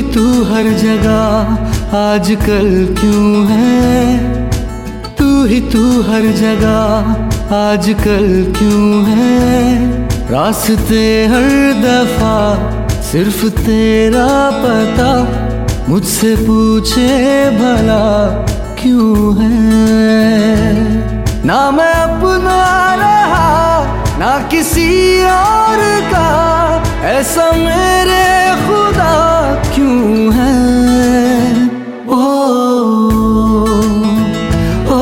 तू हर जगह आजकल क्यों है? तू ही तू हर जगह आजकल क्यों है? रास्ते हर दफा सिर्फ तेरा पता, मुझसे पूछे भला क्यों है? ना मैं अपना रहा ना किसी और का, ऐसा मेरे खुदा क्यों है? ओ ओ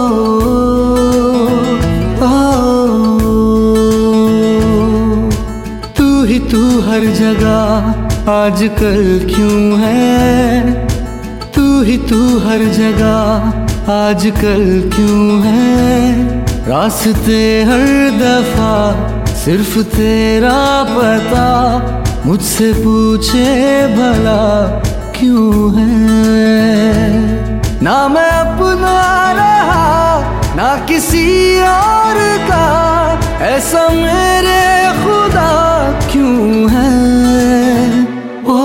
तू ही तू हर जगह आजकल क्यों है? तू ही तू हर जगह आजकल क्यों है? रास्ते हर दफा सिर्फ तेरा पता, मुझसे पूछे भला क्यों है? ना मैं अपना रहा ना किसी और का, ऐसा मेरे खुदा क्यों है? ओ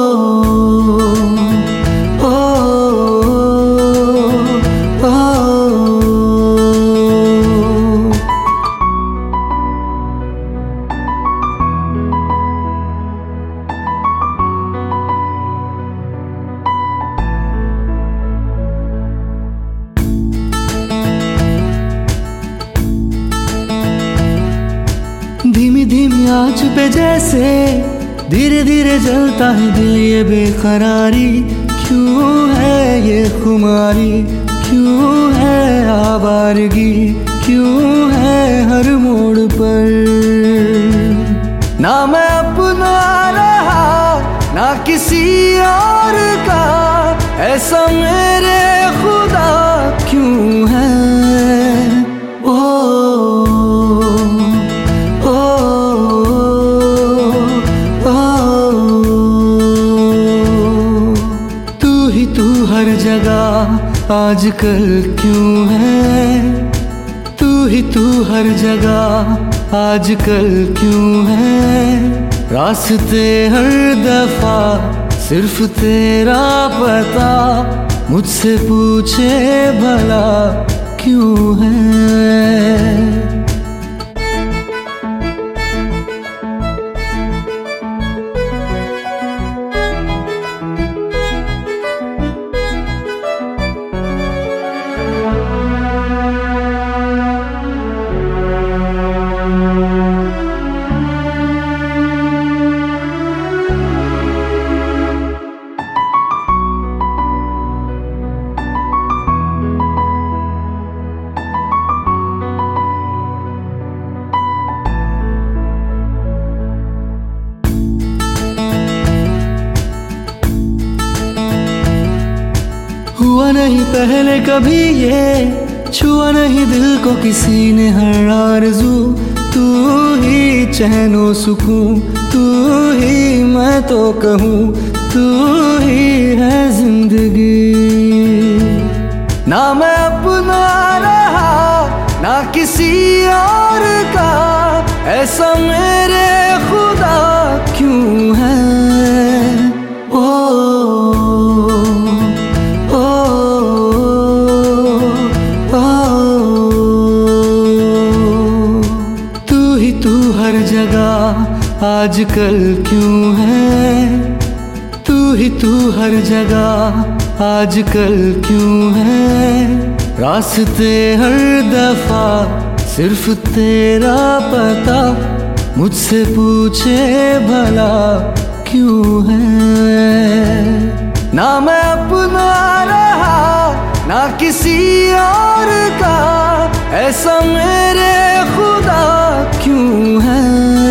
धीमी धीमी आँच पे जैसे धीरे धीरे जलता है दिल, ये बेकरारी क्यों है? ये खुमारी क्यों है? आवारगी क्यों है हर मोड़ पर? ना मैं अपना रहा ना किसी और का, ऐसा मेरे खुदा क्यों है? हर जगह आजकल क्यों है? तू ही तू हर जगह आजकल क्यों है? रास्ते हर दफा सिर्फ तेरा पता, मुझसे पूछे भला क्यों है? हुआ नहीं पहले कभी ये, छुआ नहीं दिल को किसी ने हर आरज़ू, तू ही चैनो सुकून, तू ही मैं तो कहूँ, तू ही है जिंदगी। ना मैं अपना रहा ना किसी और का, ऐसा मेरे खुदा क्यों है? तू हर जगह आजकल क्यों है? तू ही तू हर जगह आजकल क्यों है? रास्ते हर दफा सिर्फ तेरा पता, मुझसे पूछे भला क्यों है? ना मैं अपना रहा ना किसी और का, ऐसा मेरे खुदा क्यों है?